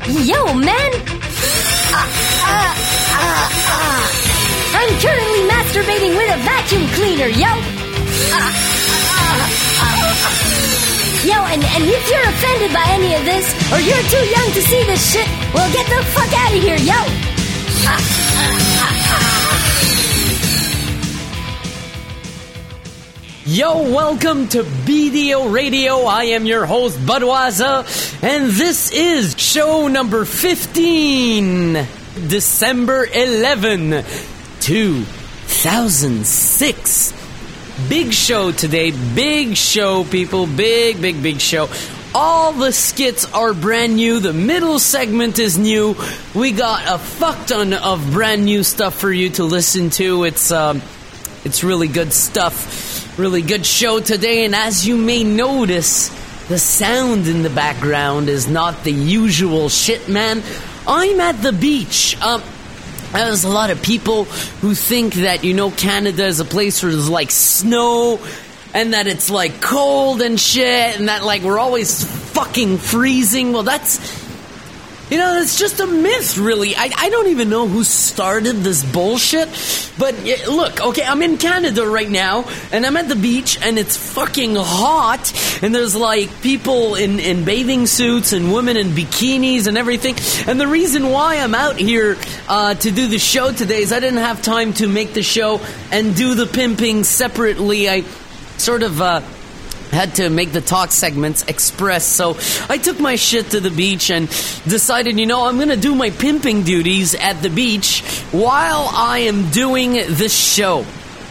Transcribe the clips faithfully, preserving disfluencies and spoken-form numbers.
Yo, man! Uh, uh, uh, uh. I'm currently masturbating with a vacuum cleaner, yo! Uh, uh, uh. Yo, and, and if you're offended by any of this, or you're too young to see this shit, well, get the fuck out of here, yo! Uh, uh, uh, uh. Yo, welcome to B D O Radio. I am your host, Budweiser, and this is show number fifteen, December eleventh, two thousand six. Big show today, big show, people, big, big, big show. All the skits are brand new. The middle segment is new. We got a fuck ton of brand new stuff for you to listen to. It's, um, it's really good stuff. Really good show today, and as you may notice, the sound in the background is not the usual shit, man. I'm at the beach. Um, there's a lot of people who think that, you know, Canada is a place where there's, like, snow, and that it's, like, cold and shit, and that, like, we're always fucking freezing. Well, that's... You know, it's just a myth, really. I, I don't even know who started this bullshit. But look, okay, I'm in Canada right now, and I'm at the beach, and it's fucking hot. And there's, like, people in, in bathing suits and women in bikinis and everything. And the reason why I'm out here uh, to do the show today is I didn't have time to make the show and do the pimping separately. I sort of... Uh, had to make the talk segments express, so I took my shit to the beach and decided, you know, I'm gonna do my pimping duties at the beach while I am doing this show.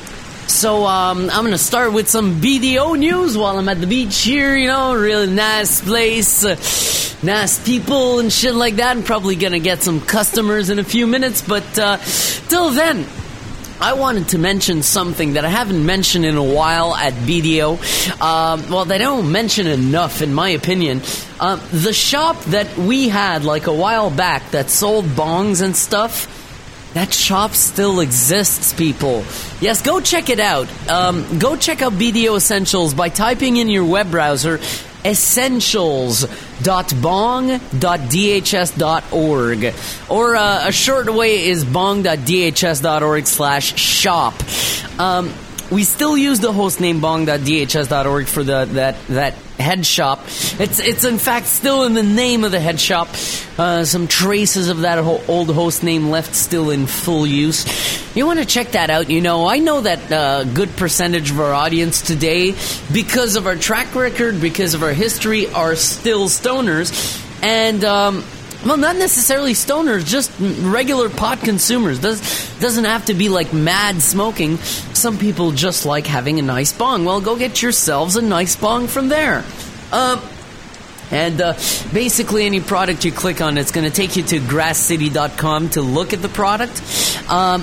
So, um, I'm gonna start with some B D O news while I'm at the beach here, you know, really nice place, uh, nice people and shit like that. I'm probably gonna get some customers in a few minutes, but, uh, till then, I wanted to mention something that I haven't mentioned in a while at B D O. Um, well, they don't mention enough, in my opinion. Uh, the shop that we had, like, a while back that sold bongs and stuff, that shop still exists, people. Yes, go check it out. Um, go check out B D O Essentials by typing in your web browser essentials dot bong dot d h s dot org, or uh, a short way is bong dot d h s dot org slash shop. Um, we still use the host name bong dot d h s dot org for the that that head shop. It's it's in fact still in the name of the head shop. Uh, some traces of that ho- old host name left still in full use. You want to check that out, you know. I know that a uh, good percentage of our audience today, because of our track record, because of our history, are still stoners. And, um, well, not necessarily stoners, just regular pot consumers. Does, doesn't have to be like mad smoking. Some people just like having a nice bong. Well, go get yourselves a nice bong from there. Um... And uh, basically any product you click on, it's going to take you to grass city dot com to look at the product. Um,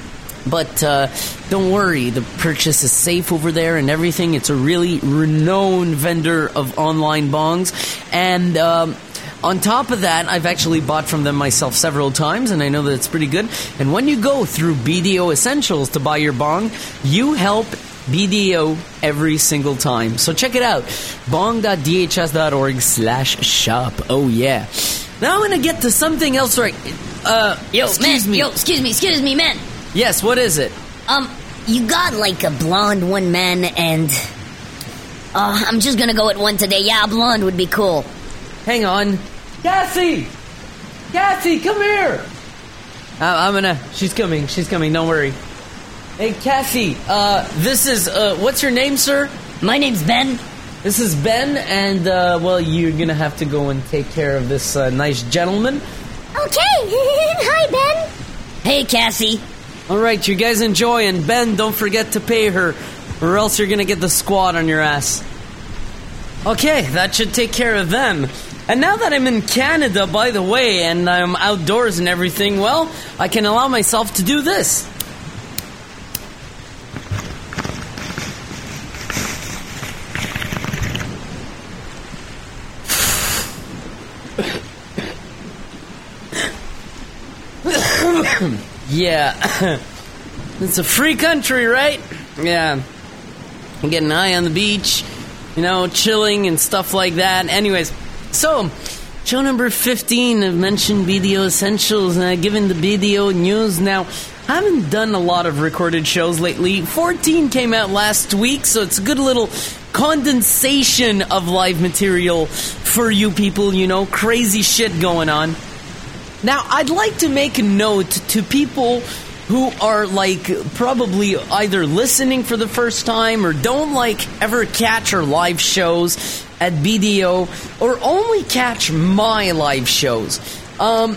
but uh, don't worry, the purchase is safe over there and everything. It's a really renowned vendor of online bongs. And um, on top of that, I've actually bought from them myself several times, and I know that it's pretty good. And when you go through B D O Essentials to buy your bong, you help B D O every single time. So check it out. bong dot d h s dot org slash shop. Oh, yeah. Now I'm going to get to something else right... Uh, yo, excuse man, me. Yo, excuse me, excuse me, man. Yes, what is it? Um, you got, like, a blonde one, man, and... Uh, I'm just gonna go with one today. Yeah, a blonde would be cool. Hang on. Cassie! Cassie, come here! Uh, I'm gonna... She's coming, she's coming, don't worry. Hey, Cassie, uh, this is, uh, what's your name, sir? My name's Ben. This is Ben, and, uh, well, you're gonna have to go and take care of this, uh, nice gentleman. Okay. Hi, Ben. Hey, Cassie. Alright, you guys enjoy, and Ben, don't forget to pay her, or else you're gonna get the squad on your ass. Okay, that should take care of them. And now that I'm in Canada, by the way, and I'm outdoors and everything, well, I can allow myself to do this. Yeah. It's a free country, right? Yeah. I'm getting high on the beach, you know, chilling and stuff like that. Anyways, so Show number fifteen, I've mentioned B D O Essentials, and I've given the B D O news. Now, I haven't done a lot of recorded shows lately. fourteen came out last week, so it's a good little condensation of live material for you people, you know, crazy shit going on. Now, I'd like to make a note to people who are, like, probably either listening for the first time or don't, like, ever catch our live shows at B D O or only catch my live shows. Um...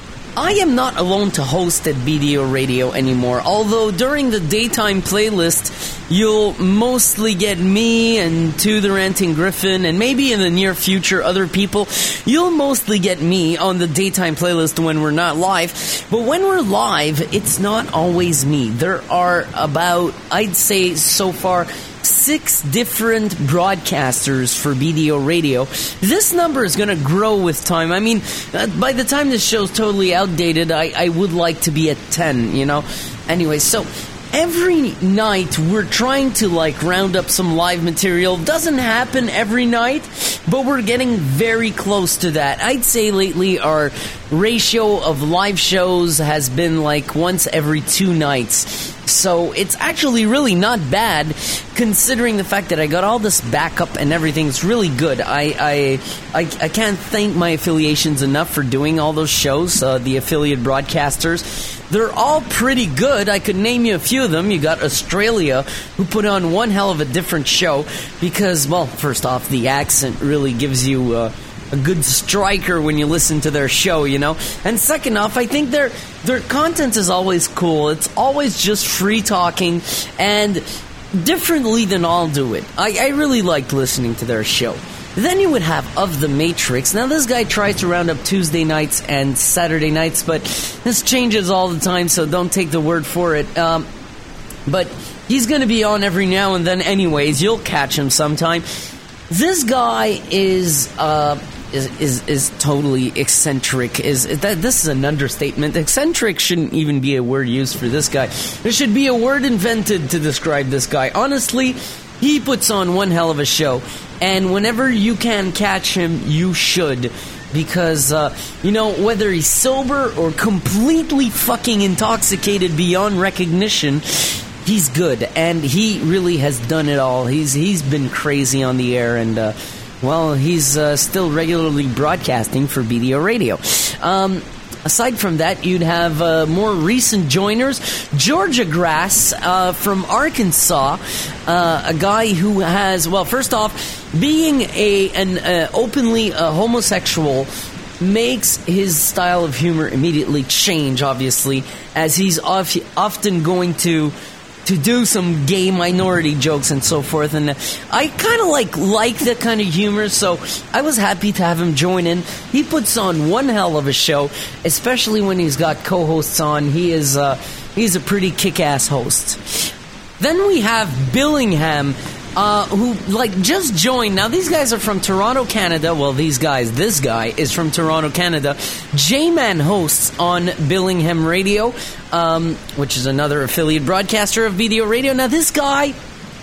I am not alone to host at B D O Radio anymore, although during the daytime playlist, you'll mostly get me and To the Ranting Griffin, and maybe in the near future other people. You'll mostly get me on the daytime playlist when we're not live, but when we're live, it's not always me. There are about, I'd say so far, six different broadcasters for B D O Radio. This number is going to grow with time. I mean, uh, by the time this show's totally outdated, I, I would like to be at ten, you know? Anyway, so every night we're trying to, like, round up some live material. Doesn't happen every night, but we're getting very close to that. I'd say lately our ratio of live shows has been, like, once every two nights. So it's actually really not bad, considering the fact that I got all this backup and everything. It's really good. I I, I, I can't thank my affiliations enough for doing all those shows, uh, the affiliate broadcasters. They're all pretty good. I could name you a few of them. You got Australia, who put on one hell of a different show, because, well, first off, the accent really gives you Uh, a good striker when you listen to their show, you know? And second off, I think their their content is always cool. It's always just free talking, and differently than I'll do it. I, I really liked listening to their show. Then you would have Of the Matrix. Now, this guy tries to round up Tuesday nights and Saturday nights, but this changes all the time, so don't take the word for it. Um, but he's going to be on every now and then anyways. You'll catch him sometime. This guy is... Uh, Is, is is totally eccentric. Is that this is an understatement. Eccentric shouldn't even be a word used for this guy. There should be a word invented to describe this guy. Honestly, he puts on one hell of a show, and whenever you can catch him, you should, because uh, you know, whether he's sober or completely fucking intoxicated beyond recognition, he's good, and he really has done it all. He's he's been crazy on the air, and uh, well, he's uh, still regularly broadcasting for B D O Radio. Um, aside from that, you'd have uh, more recent joiners. Georgia Grass uh, from Arkansas, uh, a guy who has, well, first off, being a an uh, openly uh, homosexual makes his style of humor immediately change, obviously, as he's off, often going to... to do some gay minority jokes and so forth, and I kind of like like that kind of humor, so I was happy to have him join in. He puts on one hell of a show, especially when he's got co-hosts on. He is uh, he's a pretty kick-ass host. Then we have Billingham, uh, who like just joined. Now these guys are from Toronto, Canada. Well, these guys, this guy is from Toronto, Canada. J-Man hosts on Billingham Radio, um, which is another affiliate broadcaster of B D O Radio. Now this guy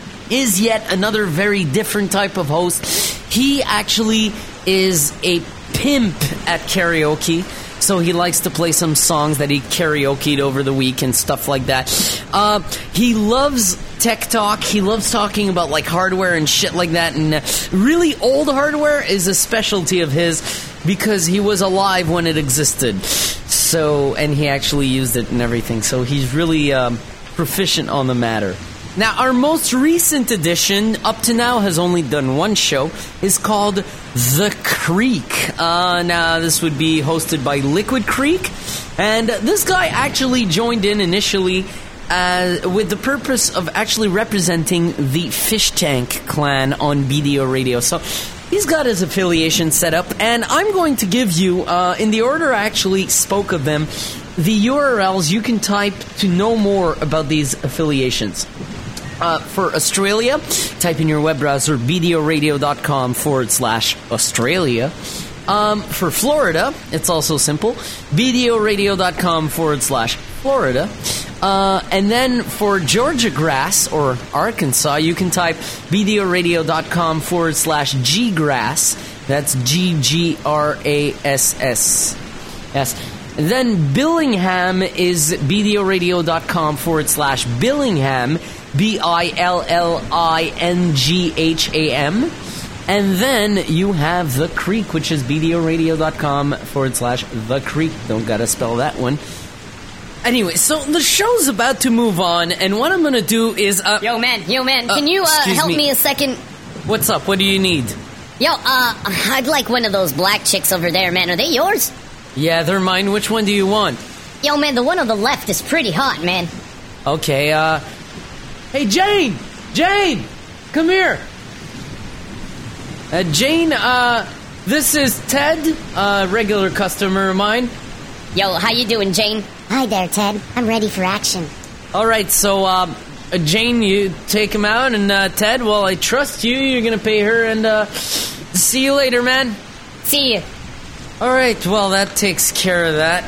is yet another very different type of host. He actually is a pimp at karaoke. So he likes to play some songs that he karaoke'd over the week and stuff like that. Uh, he loves tech talk. He loves talking about like hardware and shit like that. And uh, really old hardware is a specialty of his because he was alive when it existed. So, and he actually used it and everything. So he's really um, proficient on the matter. Now, our most recent edition, up to now, has only done one show, is called The Creek. Uh, now, this would be hosted by Liquid Creek, and this guy actually joined in initially uh, with the purpose of actually representing the Fish Tank clan on B D O Radio. So, he's got his affiliation set up, and I'm going to give you, uh, in the order I actually spoke of them, the U R Ls you can type to know more about these affiliations. Uh, for Australia, type in your web browser bdoradio.com forward slash Australia. Um, for Florida, it's also simple, bdoradio.com forward slash Florida. Uh, and then for Georgia Grass, or Arkansas, you can type bdoradio.com forward slash Ggrass. That's G G R A S S. Yes. And then Billingham is bdoradio.com forward slash Billingham, B I L L I N G H A M. And then you have The Creek, which is bdoradio.com forward slash The Creek. Don't gotta spell that one. Anyway, so the show's about to move on, and what I'm gonna do is... Uh, yo, man, yo, man, uh, can you uh, help me. me a second? What's up? What do you need? Yo, uh, I'd like one of those black chicks over there, man. Are they yours? Yeah, they're mine. Which one do you want? Yo, man, the one on the left is pretty hot, man. Okay, uh... Hey, Jane! Jane! Come here! Uh, Jane, uh, this is Ted, a regular customer of mine. Yo, how you doing, Jane? Hi there, Ted. I'm ready for action. Alright, so, um, uh, Jane, you take him out, and, uh, Ted, well, I trust you. You're gonna pay her, and, uh, see you later, man. See you. Alright, well, that takes care of that.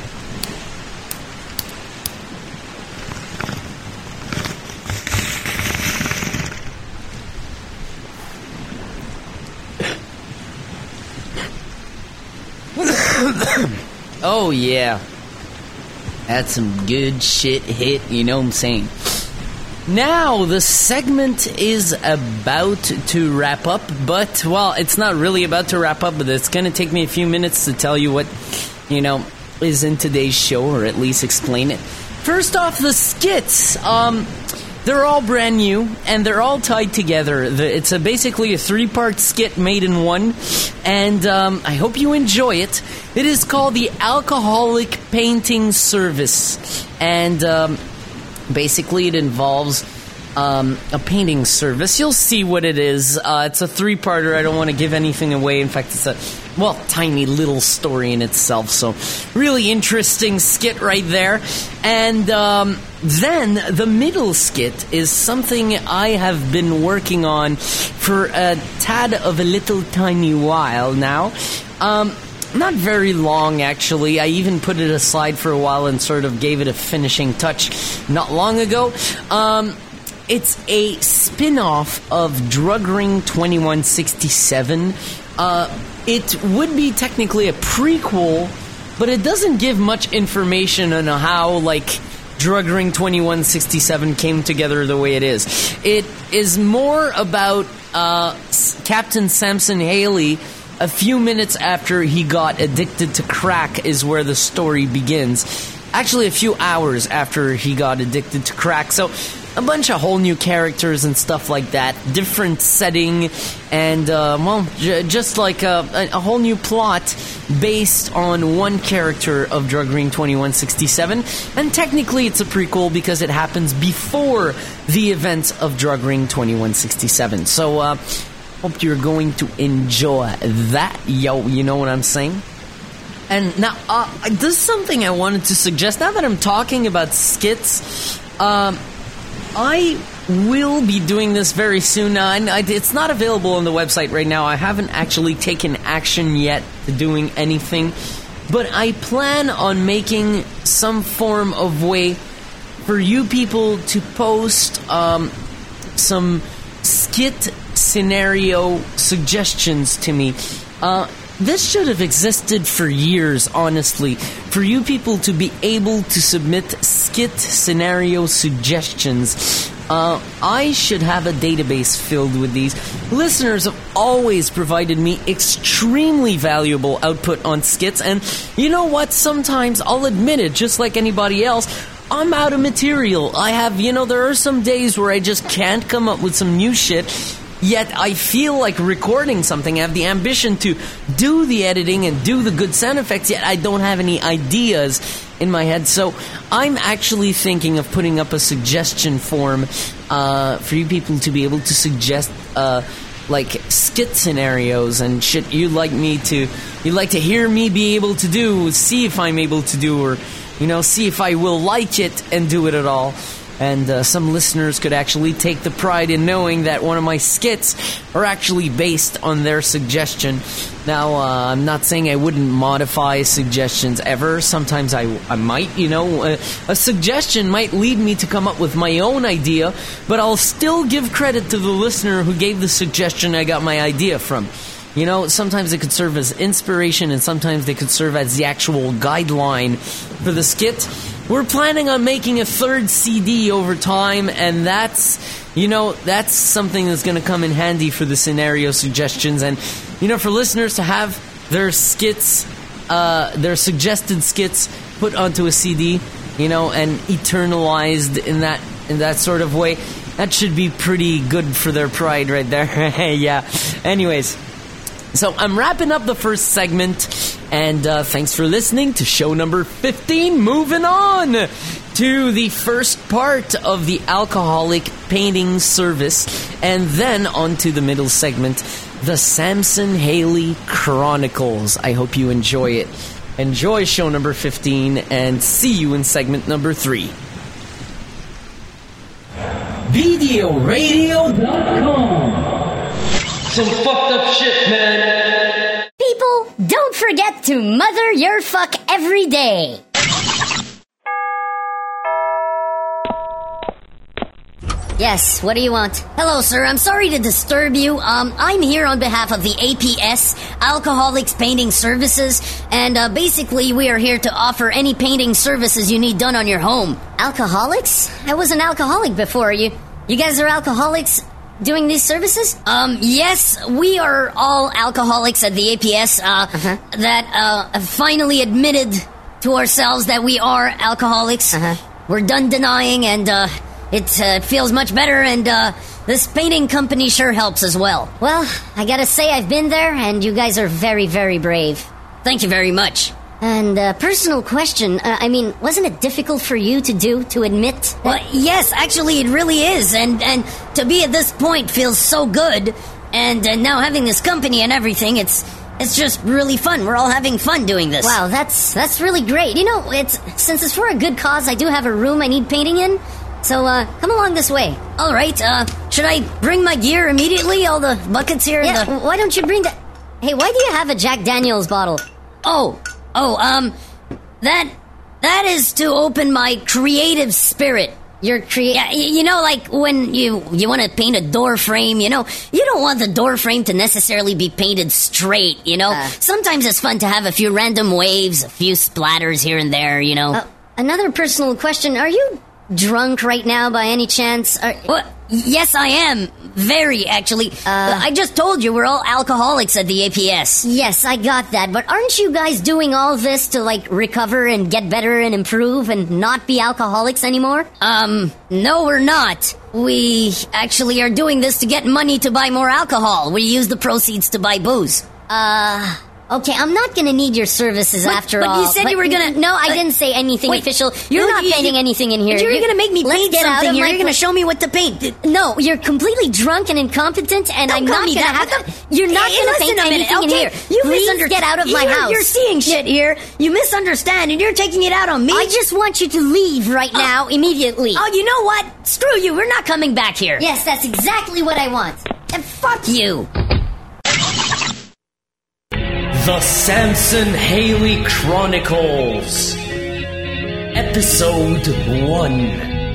Oh, yeah. That's some good shit hit, you know what I'm saying? Now, the segment is about to wrap up, but, well, it's not really about to wrap up, but it's going to take me a few minutes to tell you what, you know, is in today's show, or at least explain it. First off, the skits. Um... They're all brand new, and they're all tied together. It's a, basically a three-part skit made in one, and um, I hope you enjoy it. It is called the Alcoholic Painting Service, and um, basically it involves um, a painting service. You'll see what it is. Uh, it's a three-parter. I don't want to give anything away. In fact, it's a, well, tiny little story in itself, so really interesting skit right there. And um, then the middle skit is something I have been working on for a tad of a little tiny while now. Um, not very long, actually. I even put it aside for a while and sort of gave it a finishing touch not long ago. Um, it's a spin-off of Drug Ring twenty-one sixty-seven. Uh, it would be technically a prequel, but it doesn't give much information on how, like, Drug Ring twenty-one sixty-seven came together the way it is. It is more about uh, Captain Samson Haley. A few minutes after he got addicted to crack is where the story begins. Actually, a few hours after he got addicted to crack. So, a bunch of whole new characters and stuff like that. Different setting, and, uh, well, j- just like a, a whole new plot based on one character of Drug Ring twenty-one sixty-seven. And technically it's a prequel because it happens before the events of Drug Ring twenty-one sixty-seven. So, uh, hope you're going to enjoy that, yo, you know what I'm saying? And now, uh, this is something I wanted to suggest. Now that I'm talking about skits, um, I will be doing this very soon. Uh, and I, it's not available on the website right now. I haven't actually taken action yet to doing anything. But I plan on making some form of way for you people to post um, some skit scenario suggestions to me. Uh, this should have existed for years, honestly. For you people to be able to submit skit scenario suggestions. Uh, I should have a database filled with these. Listeners have always provided me extremely valuable output on skits, and you know what? Sometimes, I'll admit it, just like anybody else, I'm out of material. I have, you know, there are some days where I just can't come up with some new shit, yet I feel like recording something. I have the ambition to do the editing and do the good sound effects, yet I don't have any ideas in my head. So I'm actually thinking of putting up a suggestion form uh, for you people to be able to suggest uh, like skit scenarios and shit you'd like me to, you'd like to hear me be able to do, see if I'm able to do, or, you know, see if I will like it and do it at all. And uh, some listeners could actually take the pride in knowing that one of my skits are actually based on their suggestion. Now, uh, I'm not saying I wouldn't modify suggestions ever. Sometimes I, I might, you know. Uh, a suggestion might lead me to come up with my own idea, but I'll still give credit to the listener who gave the suggestion I got my idea from. You know, sometimes it could serve as inspiration, and sometimes they could serve as the actual guideline for the skit. We're planning on making a third C D over time, and that's, you know, that's something that's going to come in handy for the scenario suggestions. And, you know, for listeners to have their skits, uh, their suggested skits put onto a C D, you know, and eternalized in that in that sort of way, that should be pretty good for their pride right there. Yeah. Anyways, so I'm wrapping up the first segment, and uh, thanks for listening to show number fifteen. Moving on to the first part of the alcoholic painting service, and then on to the middle segment, the Samson Haley Chronicles. I hope you enjoy it. Enjoy show number fifteen, and see you in segment number three. video radio dot com. Some fucked up shit, man. People, don't forget to mother your fuck every day. Yes, what do you want? Hello, sir. I'm sorry to disturb you. Um, I'm here on behalf of the A P S, Alcoholics Painting Services, and uh, basically we are here to offer any painting services you need done on your home. Alcoholics? I was an alcoholic before. You, you guys are alcoholics doing these services? Um, yes, we are all alcoholics at the A P S, uh, uh-huh. that uh, have finally admitted to ourselves that we are alcoholics. Uh-huh. We're done denying, and uh... It uh, feels much better, and uh, this painting company sure helps as well. Well, I gotta say I've been there, and you guys are very, very brave. Thank you very much. And uh, personal question, uh, I mean, wasn't it difficult for you to do, to admit that? Well, yes, actually it really is, and, and to be at this point feels so good, and uh, now having this company and everything, it's it's just really fun. We're all having fun doing this. Wow, that's that's really great. You know, it's since it's for a good cause, I do have a room I need painting in. So, uh, come along this way. All right, uh, should I bring my gear immediately? All the buckets here? Yeah, and the... why don't you bring the... Hey, why do you have a Jack Daniels bottle? Oh, oh, um, that, that is to open my creative spirit. Your crea... Yeah, you know, like when you, you want to paint a door frame, you know, you don't want the door frame to necessarily be painted straight, you know? Uh, Sometimes it's fun to have a few random waves, a few splatters here and there, you know? Uh, another personal question, are you... drunk right now by any chance? Are, well, yes, I am. Very, actually. Uh, I just told you we're all alcoholics at the A P S. Yes, I got that. But aren't you guys doing all this to, like, recover and get better and improve and not be alcoholics anymore? Um, no, we're not. We actually are doing this to get money to buy more alcohol. We use the proceeds to buy booze. Uh... Okay, I'm not gonna need your services but, after but all. You said but you were gonna... No, I uh, didn't say anything wait, official. You're no, not you, painting you, anything in here. You're, you're gonna make me Let's paint get something out of here. my You're gonna show me what to paint. No, you're completely drunk and incompetent, and Don't I'm not me gonna that. have to... You're not hey, gonna paint anything okay. in here. You Please misunder- get out of my you're, house. You're seeing shit here. You misunderstand, and you're taking it out on me. I just want you to leave right uh, now, immediately. Oh, you know what? Screw you. We're not coming back here. Yes, that's exactly what I want. And fuck you. The Samson Haley Chronicles, Episode one.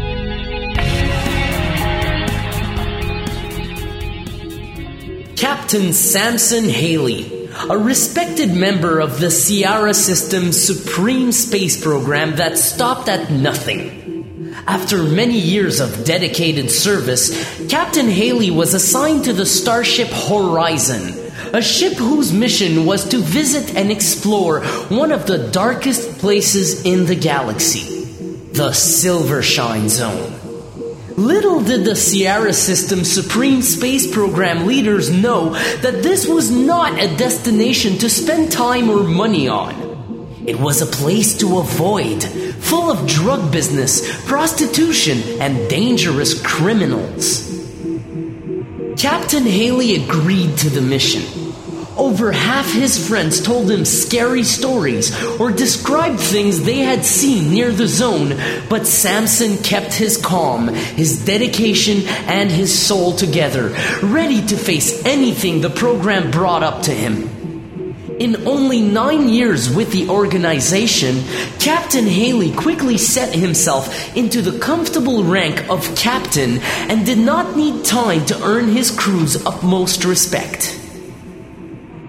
Captain Samson Haley, a respected member of the Sierra System's Supreme Space Program that stopped at nothing. After many years of dedicated service, Captain Haley was assigned to the Starship Horizon, a ship whose mission was to visit and explore one of the darkest places in the galaxy, the Silvershine Zone. Little did the Sierra System Supreme Space Program leaders know that this was not a destination to spend time or money on. It was a place to avoid, full of drug business, prostitution, and dangerous criminals. Captain Haley agreed to the mission. Over half his friends told him scary stories or described things they had seen near the zone, but Samson kept his calm, his dedication, and his soul together, ready to face anything the program brought up to him. In only nine years with the organization, Captain Haley quickly set himself into the comfortable rank of captain and did not need time to earn his crew's utmost respect.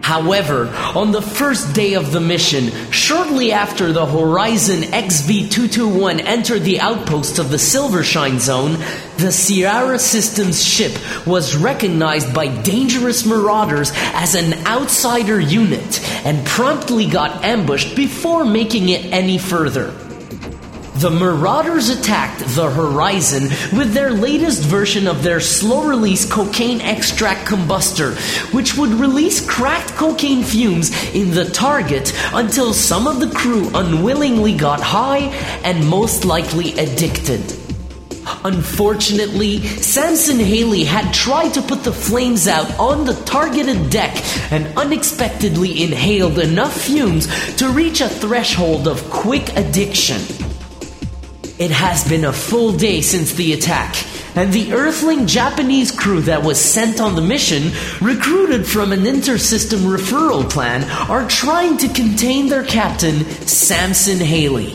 However, on the first day of the mission, shortly after the Horizon X V two twenty-one entered the outpost of the Silvershine Zone, the Sierra Systems ship was recognized by dangerous marauders as an outsider unit and promptly got ambushed before making it any further. The Marauders attacked the Horizon with their latest version of their slow-release cocaine extract combustor, which would release cracked cocaine fumes in the target until some of the crew unwillingly got high and most likely addicted. Unfortunately, Samson Haley had tried to put the flames out on the targeted deck and unexpectedly inhaled enough fumes to reach a threshold of quick addiction. It has been a full day since the attack, and the Earthling Japanese crew that was sent on the mission, recruited from an inter-system referral plan, are trying to contain their captain, Samson Haley.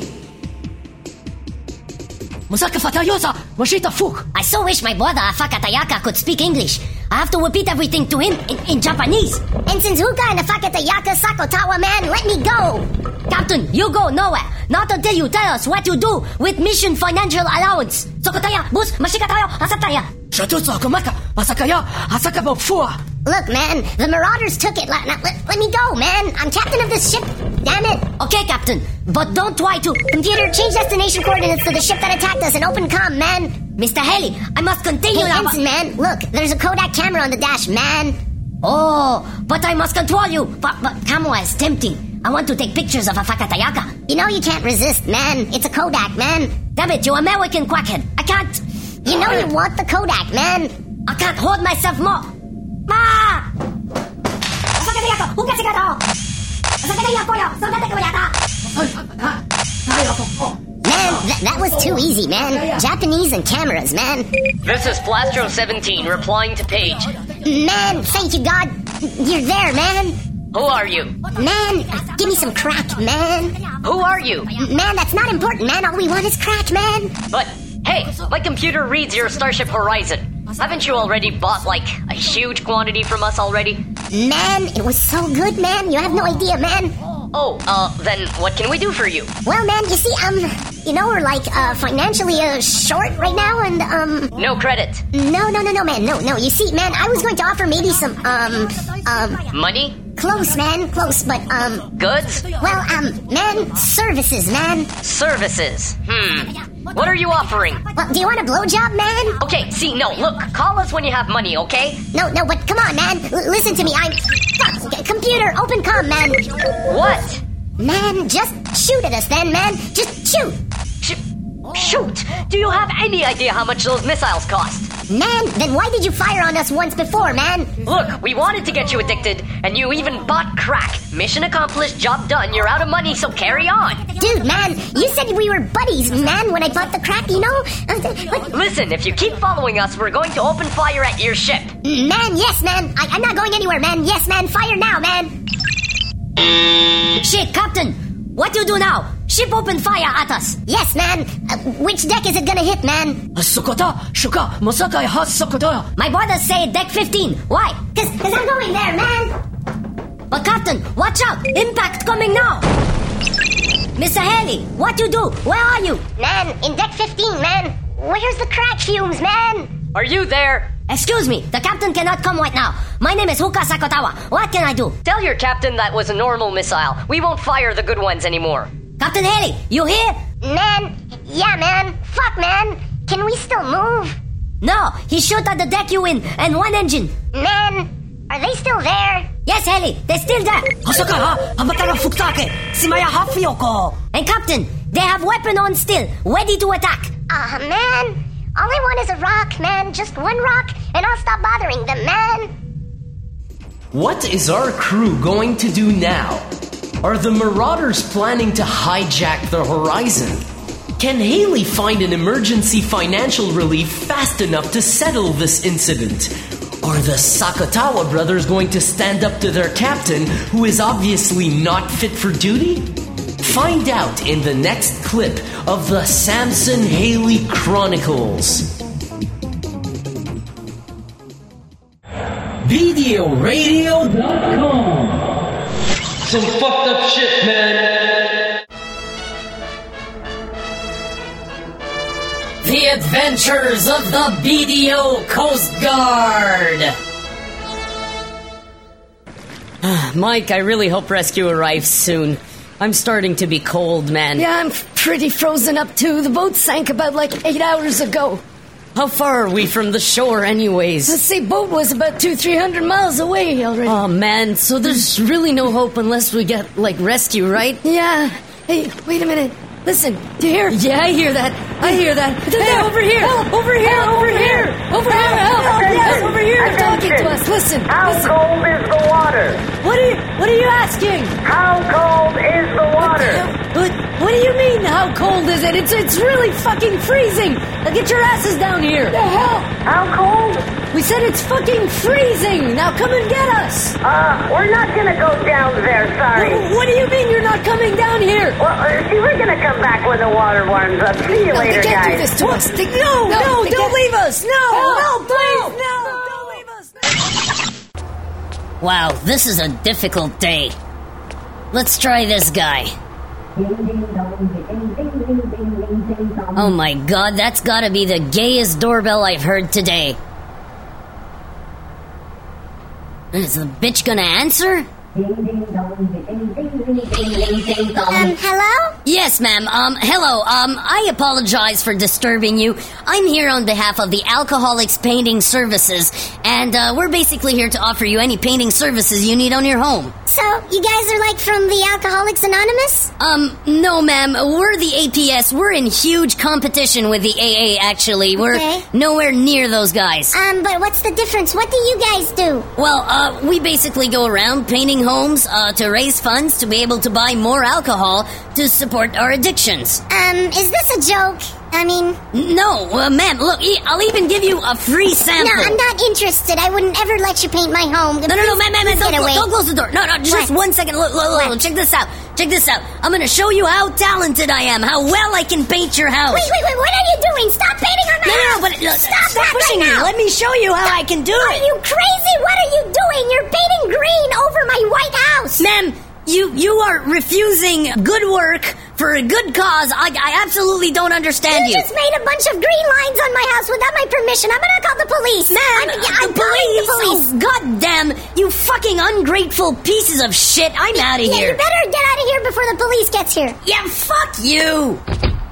Musaka Fatayosa, Washita Fuk. I so wish my brother Afakatayaka could speak English. I have to repeat everything to him in, in Japanese. And since Huka and Afakatayaka Sakotawa, man, let me go. Captain, you go nowhere. Not until you tell us what you do with mission financial allowance. Sokotaya, bus, mashikatayo, asataya. Shatutsu akumaka, asakaya, asakabofua. Look, man, the Marauders took it. Let, let, let me go, man. I'm captain of this ship. Damn it. Okay, Captain. But don't try to. Computer, change destination coordinates to the ship that attacked us and open comm, man. Mister Haley, I must continue. Hey, Ensign, man. Look, there's a Kodak camera on the dash, man. Oh, but I must control you. But, but camera is tempting. I want to take pictures of Afakatayaka. You know you can't resist, man. It's a Kodak, man. Damn it, you American quackhead. I can't. You know you want the Kodak, man. I can't hold myself more. Ma! Afakatayaka, Hukashikato! Man, th- that was too easy, man. Japanese and cameras, man. This is Flastro seventeen replying to Paige. Man, thank you, God. You're there, man. Who are you? Man, give me some crack, man. Who are you? Man, that's not important, man. All we want is crack, man. But, hey, my computer reads your Starship Horizon. Haven't you already bought, like, a huge quantity from us already? Man, it was so good, man. You have no idea, man. Oh, uh, then what can we do for you? Well, man, you see, um, you know, we're, like, uh, financially, uh, short right now, and, um... No credit. No, no, no, no, man, no, no. You see, man, I was going to offer maybe some, um, um... Money? Close, man, close, but, um... Goods? Well, um, man, services, man. Services? Hmm. What are you offering? Well, do you want a blowjob, man? Okay, see, no, look, call us when you have money, okay? No, no, but come on, man. L- listen to me, I'm... Fuck, computer, open comm, man. What? Man, just shoot at us then, man. Just shoot. Sh- shoot? Do you have any idea how much those missiles cost? Man, then why did you fire on us once before, man? Look, we wanted to get you addicted, and you even bought crack. Mission accomplished, job done, you're out of money, so carry on. Dude, man, you said we were buddies, man, when I bought the crack, you know? But, listen, if you keep following us, we're going to open fire at your ship. Man, yes, man. I- I'm not going anywhere, man. Yes, man. Fire now, man. Shit, Captain. What do you do now? Ship open fire at us. Yes, man. Uh, which deck is it gonna hit, man? Sokota, Shuka, Mosakai has Sokota. My brothers say deck fifteen. Why? Cause, cause I'm going there, man. But Captain, watch out. Impact coming now. Mister Haley, what you do? Where are you? Man, in deck fifteen, man. Where's the crack fumes, man? Are you there? Excuse me, the captain cannot come right now. My name is Huka Sakotawa. What can I do? Tell your captain that was a normal missile. We won't fire the good ones anymore. Captain Haley, you here? Man, yeah, man. Fuck, man. Can we still move? No, he shot at the deck you in, and one engine. Man, are they still there? Yes, Haley, they're still there. Asaka, Amatara Fuktake, Simaya Hafiyoko. And Captain, they have weapon on still, ready to attack. Ah, uh, man. All I want is a rock, man. Just one rock, and I'll stop bothering them, man. What is our crew going to do now? Are the Marauders planning to hijack the Horizon? Can Haley find an emergency financial relief fast enough to settle this incident? Are the Sakotawa brothers going to stand up to their captain, who is obviously not fit for duty? Find out in the next clip of the Samson Haley Chronicles. video radio dot com. Some fucked up shit, man. The Adventures of the B D O Coast Guard. Mike, I really hope rescue arrives soon. I'm starting to be cold, man. Yeah, I'm pretty frozen up too. The boat sank about like eight hours ago. How far are we from the shore anyways? Let's say boat was about two, three hundred miles away already. Oh man, so there's really no hope unless we get, like, rescue, right? Yeah. Hey, wait a minute. Listen, do you hear? Yeah, I hear that. I hear that. Hey, over here! Help, over here! Help, over here! Over here! Help! Yes, over here! They're talking to us. Listen. How listen. cold is the water? What are you? What are you asking? How cold is the water? What? What do you mean? How cold is it? It's it's really fucking freezing. Now get your asses down here. The hell? How cold? We said it's fucking freezing. Now come and get us. Uh, we're not gonna go down there, sorry. What, what do you mean you're not coming down here? Well, uh, see, we're gonna come back when the water warms up. See you No, later, they can't guys. do this to us. They, no, no, No, no they don't can't. leave us. No, No, no, please, no, no, don't leave us. No. Wow, this is a difficult day. Let's try this guy. Oh my god, that's gotta be the gayest doorbell I've heard today. Is the bitch gonna answer? Um, hello? Yes, ma'am. Um, hello. Um, I apologize for disturbing you. I'm here on behalf of the Alcoholics Painting Services, and uh, we're basically here to offer you any painting services you need on your home. So, you guys are like from the Alcoholics Anonymous? Um, no, ma'am. We're the A P S. We're in huge competition with the A A, actually. We're Okay. nowhere near those guys. Um, but what's the difference? What do you guys do? Well, uh, we basically go around painting homes uh, to raise funds to be able to buy more alcohol to support our addictions. Um, is this a joke? I mean... No, uh, ma'am, look, e- I'll even give you a free sample. No, I'm not interested. I wouldn't ever let you paint my home. No, no, no, ma'am, ma'am, ma'am, don't, Get away. don't close the door. No, no, just What? one second. Look, look, look, What? check this out. Check this out. I'm gonna show you how talented I am, how well I can paint your house. Wait, wait, wait, what are you doing? Stop painting on my No, no, house! no, but look, Stop, stop that pushing right me. now. Let me show you how I can do Are it. you crazy? What are you doing? You're painting green over my white house! Ma'am, you you are refusing good work for a good cause. I, I absolutely don't understand you. You just made a bunch of green lines on my house without my permission. I'm gonna call the police. Ma'am, I'm, yeah, I'm the calling police. the police. Oh, goddamn, you fucking ungrateful pieces of shit. I'm out of Yeah, here. you better get out of here before the police gets here. Yeah, fuck you.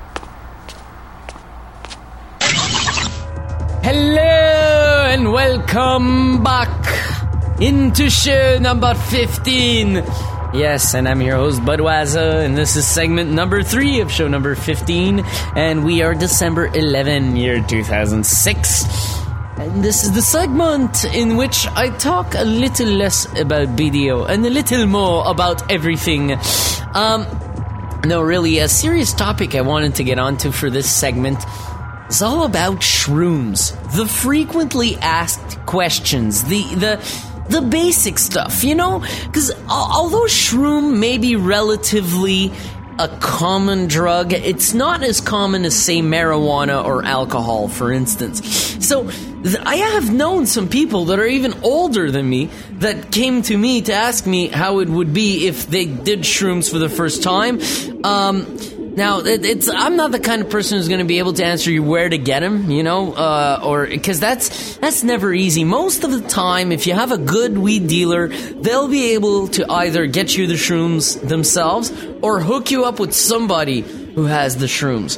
Hello and welcome back into show number fifteen. Yes, and I'm your host, Budweiser, and this is segment number three of show number fifteen, and we are December eleventh, year two thousand six. And this is the segment in which I talk a little less about B D O and a little more about everything. Um, no, really, a serious topic I wanted to get onto for this segment is all about shrooms. The frequently asked questions, the the the basic stuff, you know? Because although shroom may be relatively a common drug, it's not as common as, say, marijuana or alcohol, for instance. So th- I have known some people that are even older than me that came to me to ask me how it would be if they did shrooms for the first time. Um... Now, it, it's I'm not the kind of person who's going to be able to answer you where to get them, you know, uh, or because that's that's never easy. Most of the time, if you have a good weed dealer, they'll be able to either get you the shrooms themselves or hook you up with somebody who has the shrooms.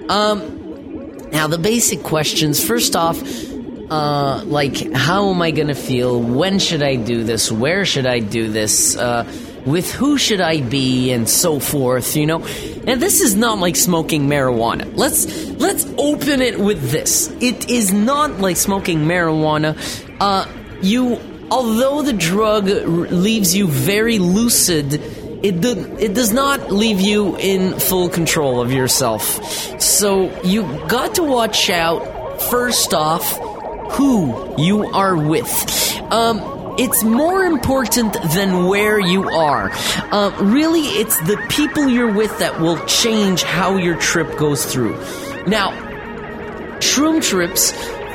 Um, now, the basic questions. First off, uh, like, how am I going to feel? When should I do this? Where should I do this? Uh, with who should I be, and so forth, you know? And this is not like smoking marijuana. Let's let's open it with this. It is not like smoking marijuana. Uh, you, although the drug r- leaves you very lucid, it do, it does not leave you in full control of yourself. So you got to watch out, first off, who you are with. Um... It's more important than where you are. Uh, really, it's the people you're with that will change how your trip goes through. Now, shroom trips,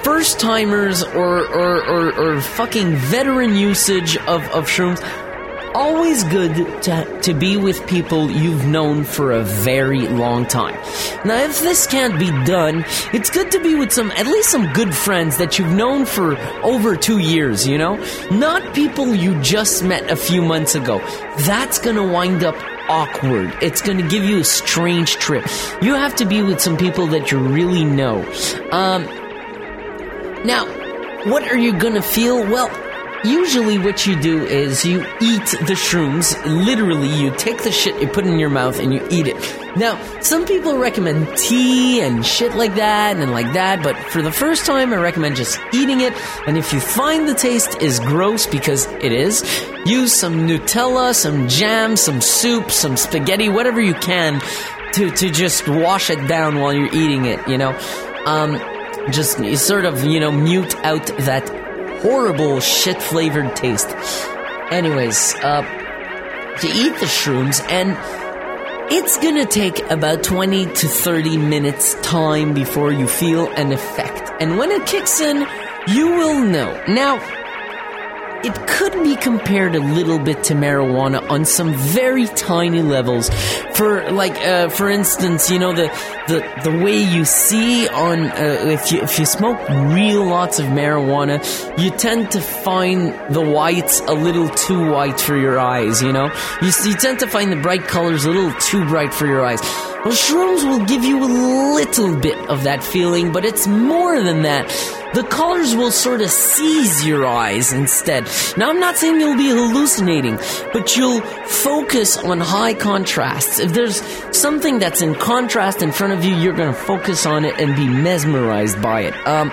first timers or, or, or, or fucking veteran usage of, of shrooms, always good to, to be with people you've known for a very long time. Now, if this can't be done, it's good to be with some, at least some good friends that you've known for over two years, you know? Not people you just met a few months ago. That's gonna wind up awkward. It's gonna give you a strange trip. You have to be with some people that you really know. Um, now, what are you gonna feel? Well, usually what you do is you eat the shrooms. Literally, you take the shit, you put it in your mouth, and you eat it. Now, some people recommend tea and shit like that and like that, but for the first time, I recommend just eating it. And if you find the taste is gross, because it is, use some Nutella, some jam, some soup, some spaghetti, whatever you can to, to just wash it down while you're eating it, you know? Um, just sort of, you know, mute out that horrible shit-flavored taste. Anyways, uh, to eat the shrooms, and it's gonna take about twenty to thirty minutes time before you feel an effect. And when it kicks in, you will know. Now, it could be compared a little bit to marijuana on some very tiny levels. For like, uh, for instance, you know the the, the way you see on uh, if you if you smoke real lots of marijuana, you tend to find the whites a little too white for your eyes. You know, you you tend to find the bright colors a little too bright for your eyes. Well, shrooms will give you a little bit of that feeling, but it's more than that. The colors will sort of seize your eyes instead. Now, I'm not saying you'll be hallucinating, but you'll focus on high contrasts. If there's something that's in contrast in front of you, you're going to focus on it and be mesmerized by it. Um,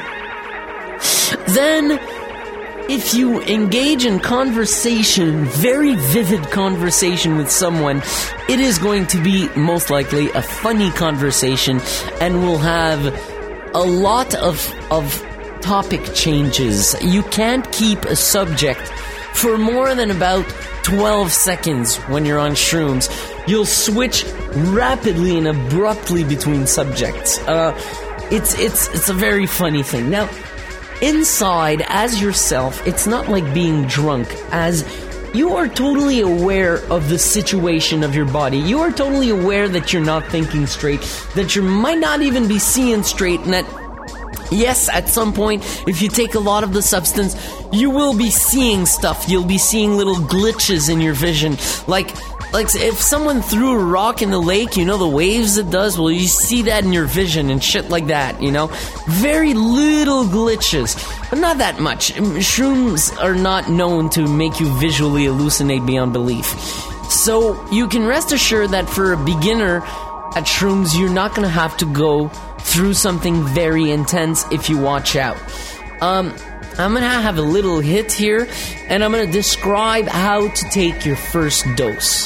then, if you engage in conversation, very vivid conversation with someone, it is going to be most likely a funny conversation and will have a lot of of topic changes. You can't keep a subject for more than about twelve seconds when you're on shrooms. You'll switch rapidly and abruptly between subjects. Uh, it's it's it's a very funny thing. Now, inside, as yourself, it's not like being drunk, as you are totally aware of the situation of your body. You are totally aware that you're not thinking straight, that you might not even be seeing straight, and that, yes, at some point, if you take a lot of the substance, you will be seeing stuff. You'll be seeing little glitches in your vision. Like, like if someone threw a rock in the lake, you know the waves it does? Well, you see that in your vision and shit like that, you know? Very little glitches, but not that much. Shrooms are not known to make you visually hallucinate beyond belief. So, you can rest assured that for a beginner at shrooms, you're not gonna have to go through something very intense if you watch out. Um, I'm gonna have a little hit here, and I'm gonna describe how to take your first dose.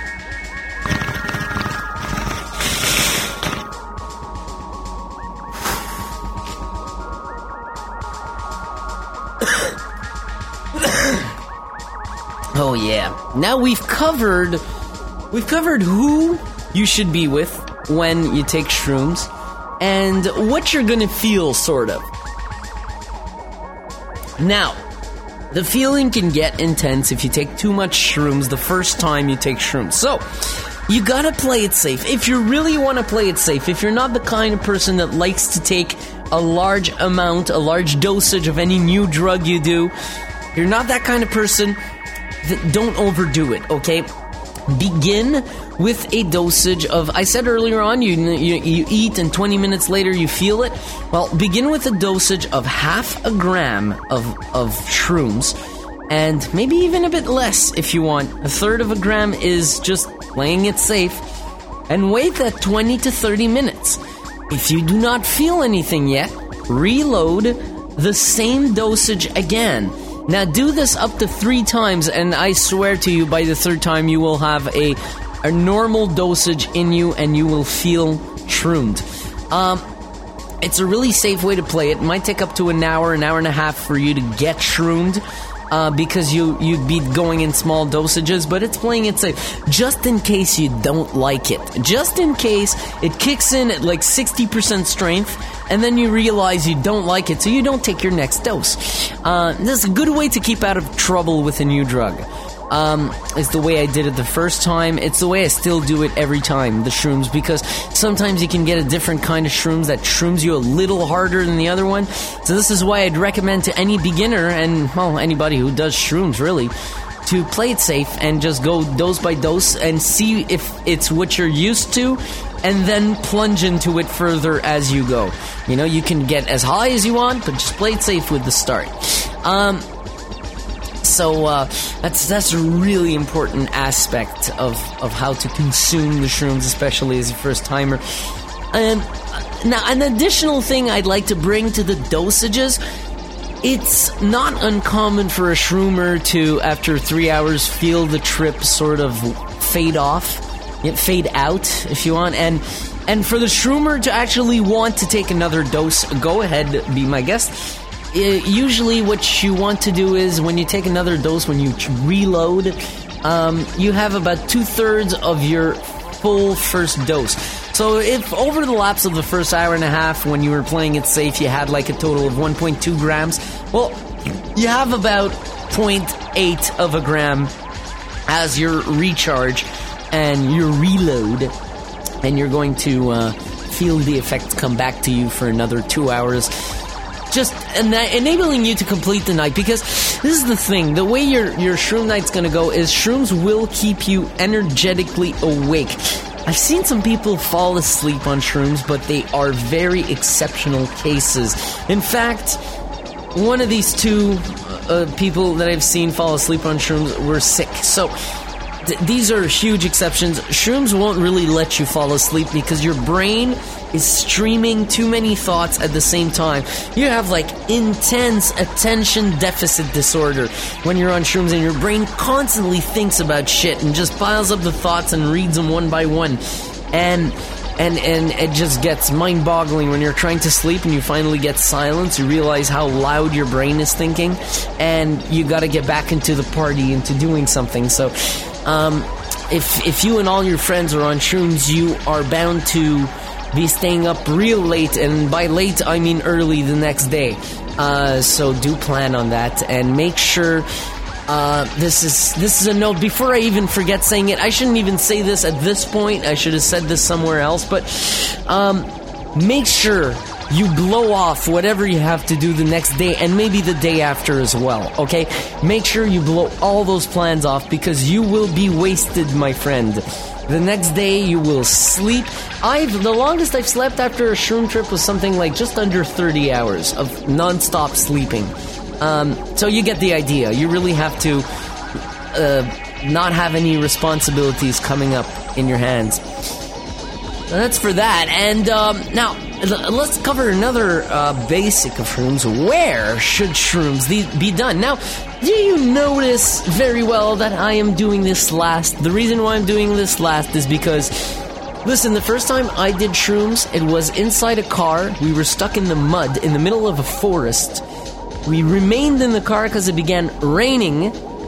Oh yeah. Now we've covered, we've covered who you should be with when you take shrooms, and what you're gonna feel, sort of. Now, the feeling can get intense if you take too much shrooms the first time you take shrooms. So, you gotta play it safe. If you really want to play it safe, if you're not the kind of person that likes to take a large amount, a large dosage of any new drug you do, you're not that kind of person, th- don't overdo it, okay? Begin with a dosage of, I said earlier on, you, you you eat and twenty minutes later you feel it. Well, begin with a dosage of half a gram of, of shrooms, and maybe even a bit less if you want. A third of a gram is just playing it safe, and wait that twenty to thirty minutes. If you do not feel anything yet, reload the same dosage again. Now do this up to three times, and I swear to you, by the third time you will have a, a normal dosage in you and you will feel shroomed. Um, it's a really safe way to play it. It might take up to an hour, an hour and a half for you to get shroomed, uh, because you, you'd be going in small dosages, but it's playing it safe. Just in case you don't like it. Just in case it kicks in at like sixty percent strength, and then you realize you don't like it, so you don't take your next dose. Uh, this is a good way to keep out of trouble with a new drug. Um, it's the way I did it the first time. It's the way I still do it every time, the shrooms, because sometimes you can get a different kind of shrooms that shrooms you a little harder than the other one. So this is why I'd recommend to any beginner, and, well, anybody who does shrooms, really, to play it safe and just go dose by dose and see if it's what you're used to, and then plunge into it further as you go. You know, you can get as high as you want, but just play it safe with the start. Um... So uh, that's that's a really important aspect of, of how to consume the shrooms, especially as a first timer. And now, an additional thing I'd like to bring to the dosages: it's not uncommon for a shroomer to, after three hours, feel the trip sort of fade off, fade out, if you want, and and for the shroomer to actually want to take another dose. Go ahead, be my guest. It, usually what you want to do is, when you take another dose, when you reload, um, you have about two-thirds of your full first dose. So if over the lapse of the first hour and a half, when you were playing it safe, you had like a total of one point two grams, well, you have about zero point eight of a gram as your recharge and your reload, and you're going to uh, feel the effect come back to you for another two hours. Just ena- enabling you to complete the night, because this is the thing, the way your, your shroom night's gonna go is shrooms will keep you energetically awake. I've seen some people fall asleep on shrooms, but they are very exceptional cases. In fact, one of these two uh, people that I've seen fall asleep on shrooms were sick. So th- these are huge exceptions. Shrooms won't really let you fall asleep because your brain is streaming too many thoughts at the same time. You have like intense attention deficit disorder when you're on shrooms, and your brain constantly thinks about shit and just piles up the thoughts and reads them one by one. And and and it just gets mind-boggling when you're trying to sleep and you finally get silence. You realize how loud your brain is thinking, and you got to get back into the party, into doing something. So um, if if you and all your friends are on shrooms, you are bound to be staying up real late, and by late I mean early the next day. Uh, so do plan on that, and make sure uh, this is this is a note before I even forget saying it. I shouldn't even say this at this point. I should have said this somewhere else. But um, make sure you blow off whatever you have to do the next day, and maybe the day after as well. Okay, make sure you blow all those plans off, because you will be wasted, my friend. The next day you will sleep. I've the longest I've slept after a shroom trip was something like just under thirty hours of non-stop sleeping. Um, so you get the idea. You really have to uh, not have any responsibilities coming up in your hands. That's for that. And um, now let's cover another uh, basic of shrooms. Where should shrooms be done? Now, do you notice very well that I am doing this last? The reason why I'm doing this last is because, listen, the first time I did shrooms, it was inside a car. We were stuck in the mud in the middle of a forest. We remained in the car because it began raining,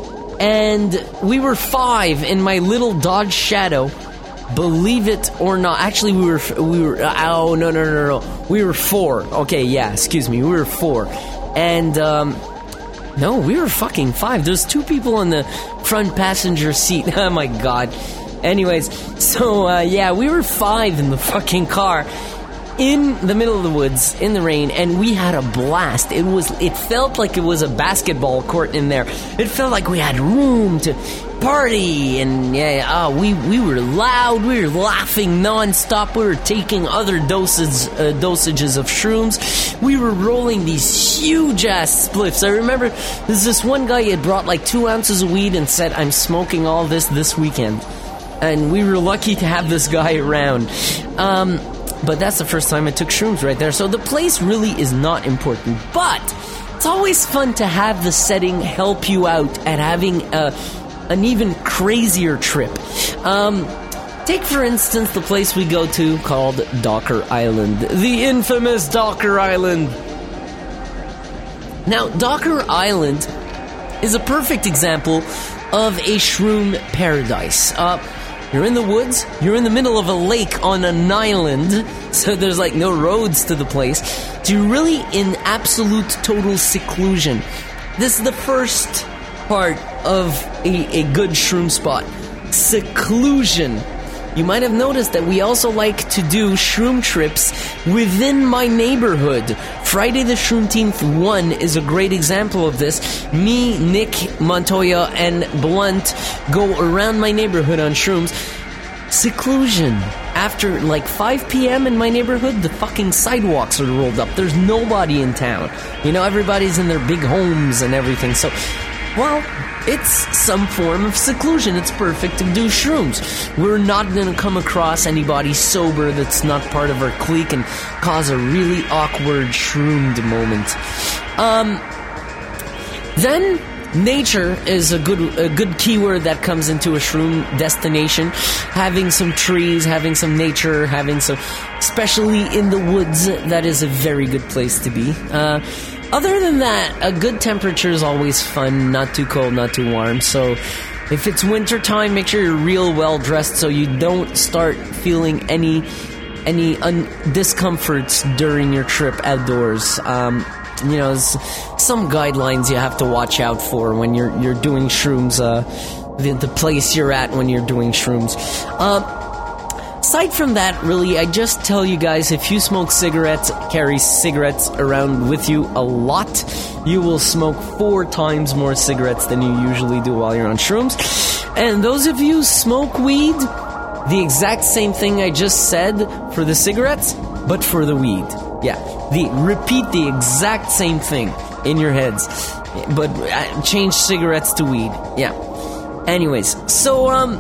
and we were five in my little Dodge Shadow. Believe it or not, actually we were we were oh no no no no we were four. Okay, yeah, excuse me, we were four, and um. No, we were fucking five. There's two people on the front passenger seat. Oh my god. Anyways, so uh, yeah, we were five in the fucking car, in the middle of the woods, in the rain, and we had a blast. It was, it felt like it was a basketball court in there. It felt like we had room to party, and yeah, oh, we we were loud, we were laughing non-stop, we were taking other doses, uh, dosages of shrooms, we were rolling these huge-ass spliffs. I remember there's this one guy, he had brought like two ounces of weed and said, I'm smoking all this this weekend. And we were lucky to have this guy around. Um, but that's the first time I took shrooms right there, so the place really is not important. But it's always fun to have the setting help you out at having a an even crazier trip. Um, take, for instance, the place we go to called Docker Island. The infamous Docker Island. Now, Docker Island is a perfect example of a shroom paradise. Uh, You're in the woods. You're in the middle of a lake on an island. So there's like no roads to the place. So you're really in absolute total seclusion. This is the first part of a, a good shroom spot. Seclusion. You might have noticed that we also like to do shroom trips within my neighborhood. Friday the Shroomteenth one is a great example of this. Me, Nick, Montoya, and Blunt go around my neighborhood on shrooms. Seclusion. After like five p.m. in my neighborhood, the fucking sidewalks are rolled up. There's nobody in town. You know, everybody's in their big homes and everything. So, well, it's some form of seclusion. It's perfect to do shrooms. We're not going to come across anybody sober that's not part of our clique and cause a really awkward shroomed moment. Um, then, nature is a good a good keyword that comes into a shroom destination. Having some trees, having some nature, having some, especially in the woods, that is a very good place to be. Uh, Other than that, a good temperature is always fun, not too cold, not too warm. So if it's winter time, make sure you're real well dressed so you don't start feeling any any un- discomforts during your trip outdoors. Um, you know, there's some guidelines you have to watch out for when you're you're doing shrooms. Uh, the, the place you're at when you're doing shrooms. Um, Aside from that, really, I just tell you guys, if you smoke cigarettes, carry cigarettes around with you a lot, you will smoke four times more cigarettes than you usually do while you're on shrooms. And those of you who smoke weed, the exact same thing I just said for the cigarettes, but for the weed. Yeah, the repeat the exact same thing in your heads, but change cigarettes to weed. Yeah. Anyways, so, um,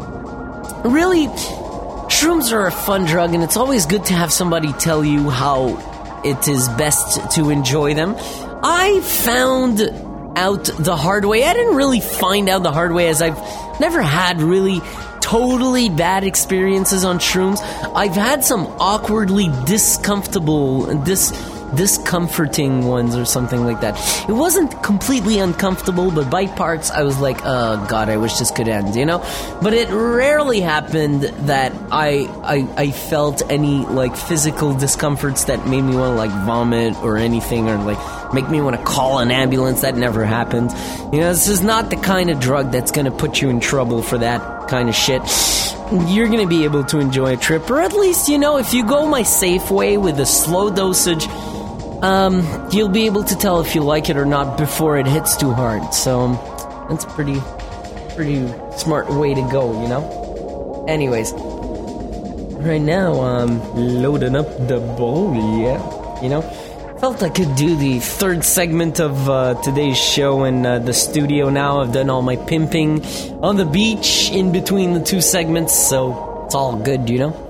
really, shrooms are a fun drug, and it's always good to have somebody tell you how it is best to enjoy them. I found out the hard way. I didn't really find out the hard way, as I've never had really totally bad experiences on shrooms. I've had some awkwardly discomfortable, dis, discomforting ones or something like that. It wasn't completely uncomfortable, but by parts I was like, oh god, I wish this could end, you know? But it rarely happened that I I, I felt any like physical discomforts that made me want to like vomit or anything, or like make me want to call an ambulance. That never happened. You know, this is not the kind of drug that's going to put you in trouble for that kind of shit. You're going to be able to enjoy a trip, or at least, you know, if you go my safe way with a slow dosage, um, you'll be able to tell if you like it or not before it hits too hard. So, that's pretty, pretty smart way to go, you know? Anyways, right now, I'm loading up the bowl, yeah, you know? Felt I could do the third segment of uh, today's show in uh, the studio now. I've done all my pimping on the beach in between the two segments, so it's all good, you know?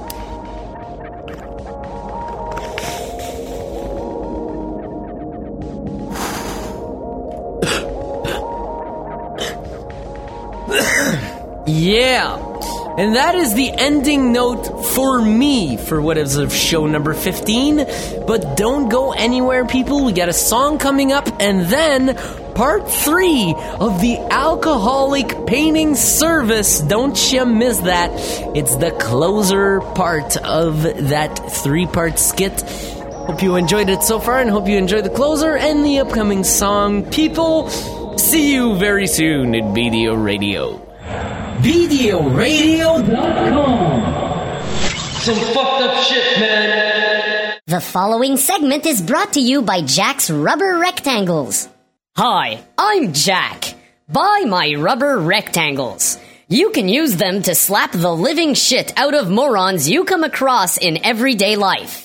Yeah! And that is the ending note for me for what is of show number fifteen. But don't go anywhere, people. We got a song coming up, and then part three of the alcoholic painting service. Don't you miss that. It's the closer part of that three-part skit. Hope you enjoyed it so far, and hope you enjoyed the closer and the upcoming song. People, see you very soon at Video Radio. video radio dot com. Some fucked up shit, man. The following segment is brought to you by Jack's Rubber Rectangles. Hi, I'm Jack. Buy my rubber rectangles. You can use them to slap the living shit out of morons you come across in everyday life.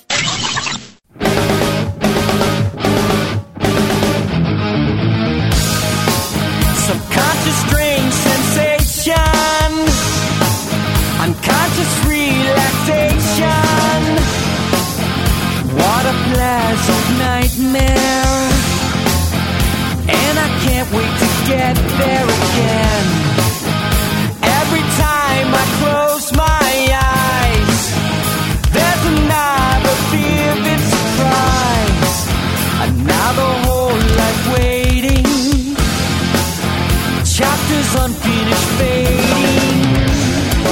Subconscious strange sensation, unconscious relaxation. What a pleasant nightmare, and I can't wait to get there again. Every time I close my eyes, there's another vivid surprise, another whole life waiting, chapters unfinished fading.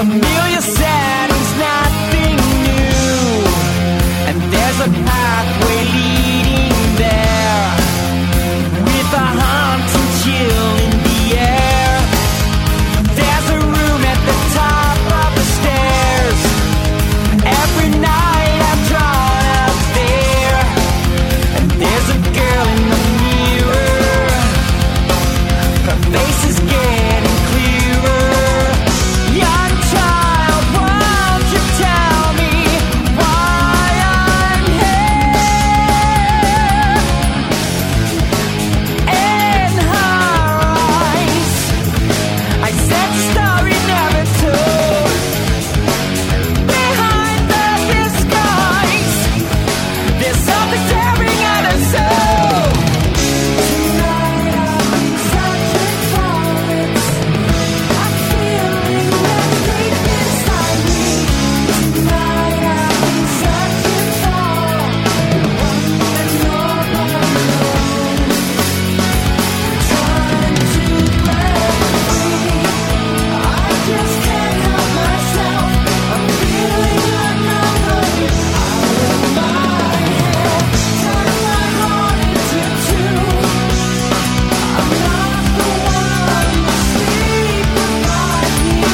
Familiar settings, nothing new. And there's a pathway leading there, with a haunting chill in the air. There's a room at the top of the stairs. Every night I've drawn up there, and there's a girl in the mirror. Her face is getting clearer. Young child, won't you tell me why I'm here? In her eyes, I said the story never told. Behind the disguise, there's something tearing at her soul. Tonight I'm searching for it. I'm feeling that deep inside me. Tonight I'm searching for the one that you're alone. Trying to break free. I just can't help myself. I'm feeling like I'm going out of my head. Turn my heart into two. I'm not the one to sleep like you.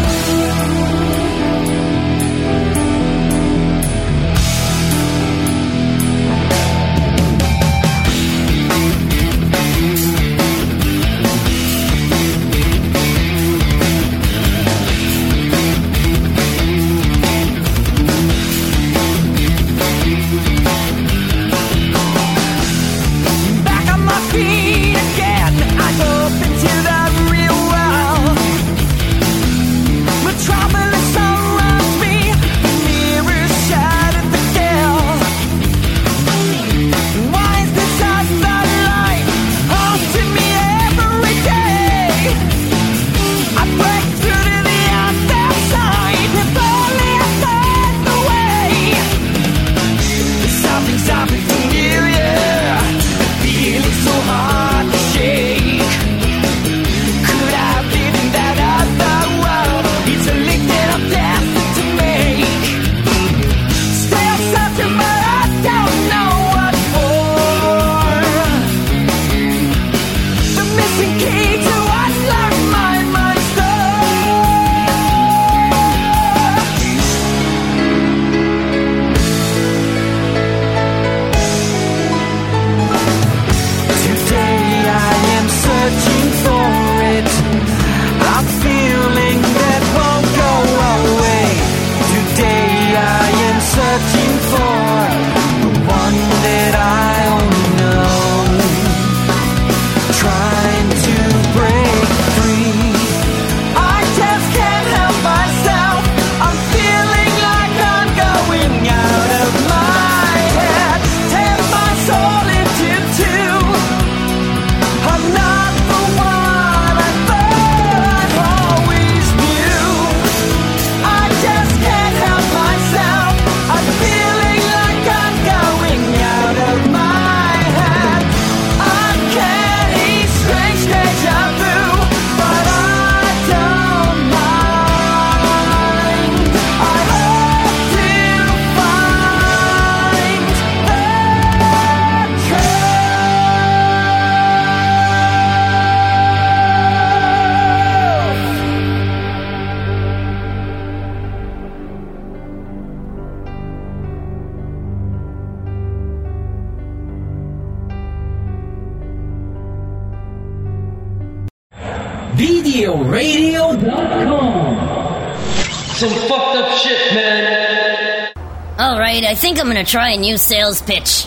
Back on my feet again, eyes open to the real world. Metropolis surrounds me, the mirrors shattered the gale. Why is this other light haunting me every day? I break through to the other side, if only I find the way. There's something, something familiar, feeling so hard to shake. Could I live in that other world? It's a link that I'm destined to make. Still searching, but I don't know what for. The missing key to unlock my mind's Today I am searching for it. I'm feeling that won't go away. Today I am searching for the one that I only know. Trying to break free. I just can't help myself. I'm feeling like I'm going out of my head. Tear my soul into two. I'm not the one I thought always knew. I just can't help myself. I'm feeling like I'm going out of my head. Uncanny, strange deja vu, but I don't mind. I hope to find the truth. video radio dot com. Some fucked up shit, man. Alright, I think I'm gonna try a new sales pitch.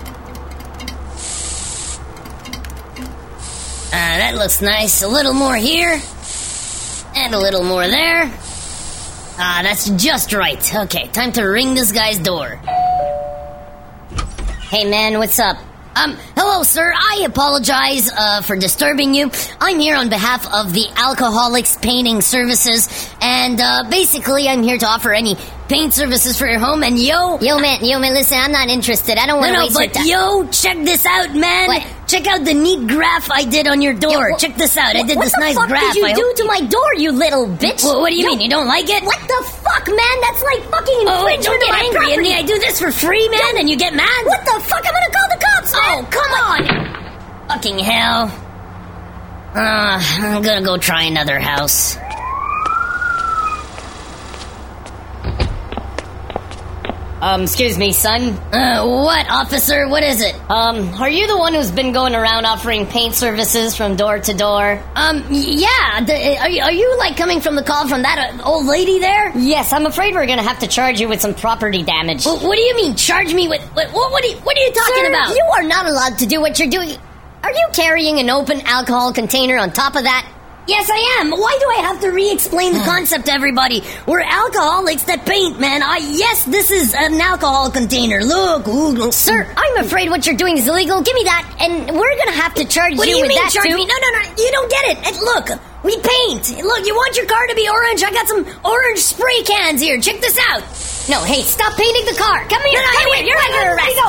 Ah, that looks nice. A little more here. And a little more there. Ah, that's just right. Okay, time to ring this guy's door. Hey man, what's up? Um, hello sir, I apologize uh, for disturbing you. I'm here on behalf of the Alcoholics Painting Services, and uh, basically I'm here to offer any paint services for your home, and yo... Yo, man, yo, man, listen, I'm not interested. I don't want to No, no, waste your but time. yo, check this out, man. What? Check out the neat graph I did on your door. Yo, wh- check this out. I did what this the nice fuck graph. did you I do hope- to my door, you little bitch? Well, what do you Yo, mean? You don't like it? What the fuck, man? That's like fucking Oh, wait, infringement don't of get my angry at property. me. I do this for free, man, and you get mad? What the fuck? I'm gonna call the cops, man. Oh, come on. Fucking hell. Uh, I'm gonna go try another house. Um, excuse me, son. Uh, what, officer? What is it? Um, are you the one who's been going around offering paint services from door to door? Um, yeah. The, are, you, are you, like, coming from the call from that uh, old lady there? Yes, I'm afraid we're gonna have to charge you with some property damage. Well, what do you mean, charge me with... What, what, what, are, you, what are you talking Sir, about? you are not allowed to do what you're doing. Are you carrying an open alcohol container on top of that? Yes, I am. Why do I have to re-explain the concept to everybody? We're alcoholics that paint, man. I yes, this is an alcohol container. Look, ooh, Sir, I'm afraid what you're doing is illegal. Give me that, and we're gonna have to charge what do you you with mean that charge too. me? No, no, no. You don't get it. And look, we paint. Look, you want your car to be orange? I got some orange spray cans here. Check this out. No, hey, stop painting the car. Come here. No, no, come hey, wait, here. You're wait, under wait, arrest. let me go.